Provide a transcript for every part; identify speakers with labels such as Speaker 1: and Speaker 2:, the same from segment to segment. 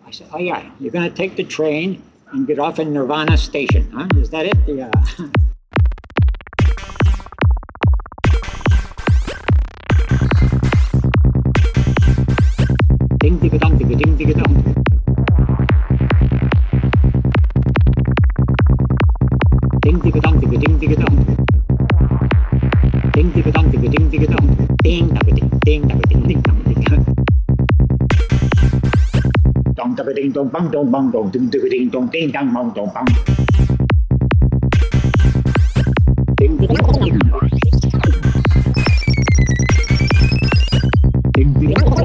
Speaker 1: I said, oh yeah, you're going to take the train and get off in Nirvana Station, huh? Is that it? Yeah. Ding digga dong digga ding digga dong. Ding digga dong digga ding digga dong. Ding digga dong digga ding digga dong. Ding digga ding ding ding dong ding. Dong digga ding dong bang dong ding digga ding dong ding dong bang dong bang. Ding digga dong ding dong. Ding digga dong.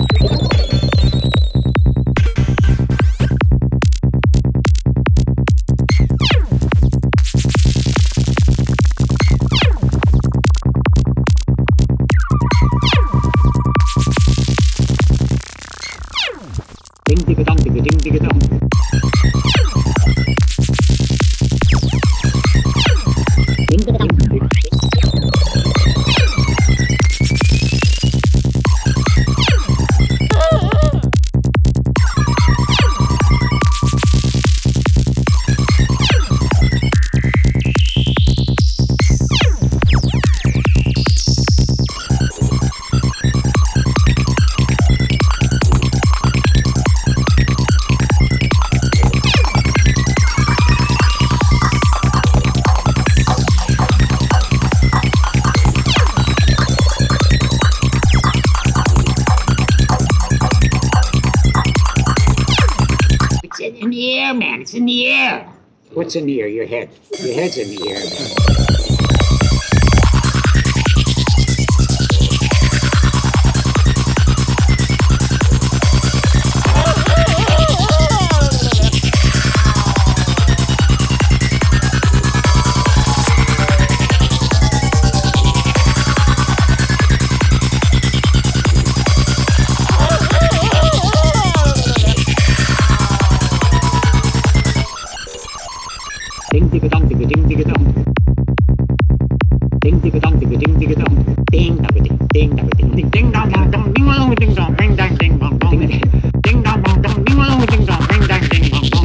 Speaker 1: Ding digga dong digga ding digga dong. Ding digga dong. It's in the air, man. It's in the air. What's in the air? Your head. Your head's in the air, man. Ding digga dong digga ding digga dong. Ding digga dong digga ding digga dong. Ding digga ding ding ding ding dong dong dong ding dong ding dong ding dong ding dong dong ding dong dong dong ding dong ding dong ding dong ding dong dong.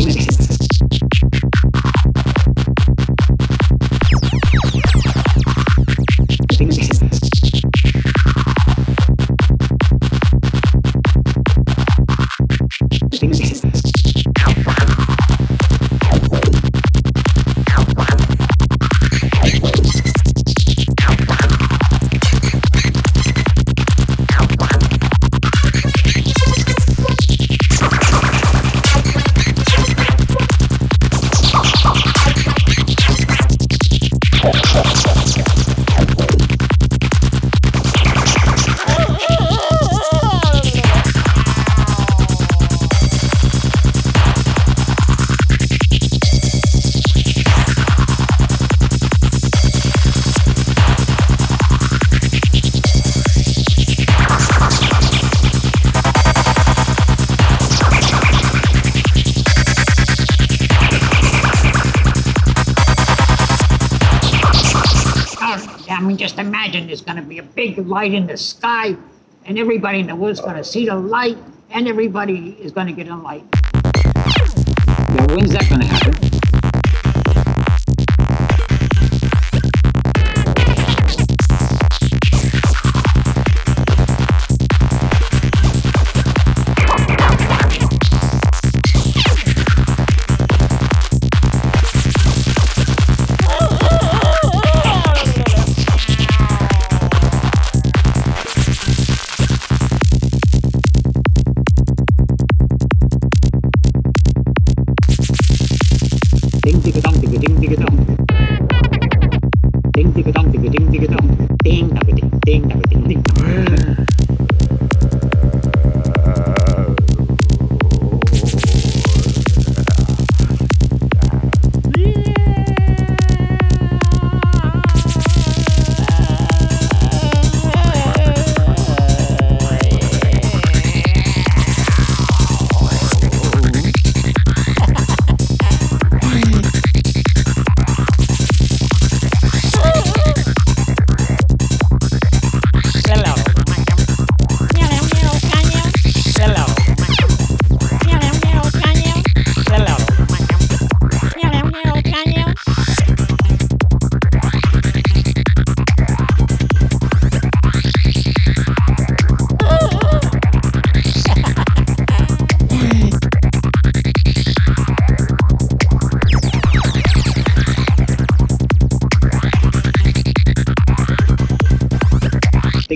Speaker 1: I mean, just imagine there's going to be a big light in the sky, and everybody in the world's going to see the light, and everybody is going to get a light. Now, when's that going to happen?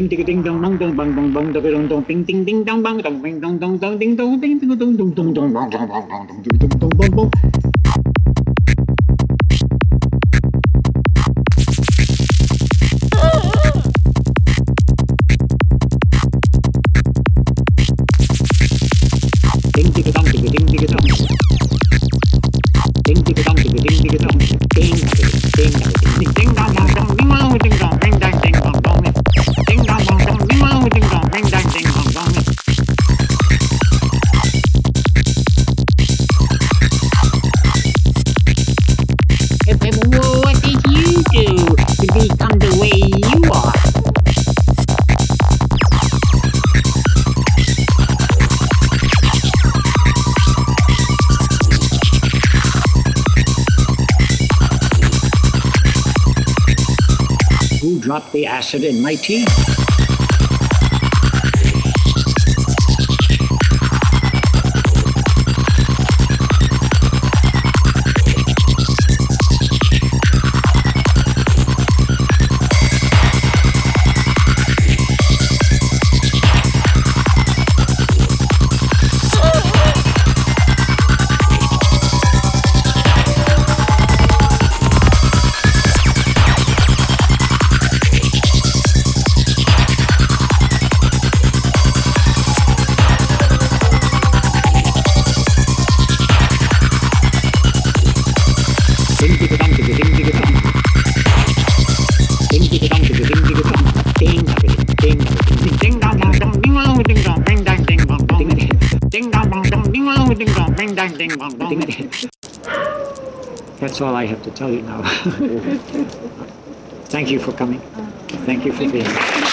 Speaker 1: ding ding ding dong dong dong bang bang bang dong dong dong ding ding ding dong bang dong bing dong dong dong ding dong ding ding dong dong dong dong bang bang bang dong dong dong dong bang bang. Ding ding dong ding ding ding dong. Ding ding dong ding ding ding dong. Ding ding ding ding dong dong dong ding dong ding dong ding dong ding dong dong. Ding dong dong dong ding dong ding dong ding dong ding dong dong. What did you do to become the way you are? Who dropped the acid in my tea? Ding ding dong ding ding ding dong. Ding ding dong ding ding ding dong. Ding ding ding ding dong dong dong ding dong ding dong ding dong ding dong dong. Ding dong dong dong ding dong ding dong ding dong ding dong dong. That's all I have to tell you now. Thank you for coming. Thank you for being here.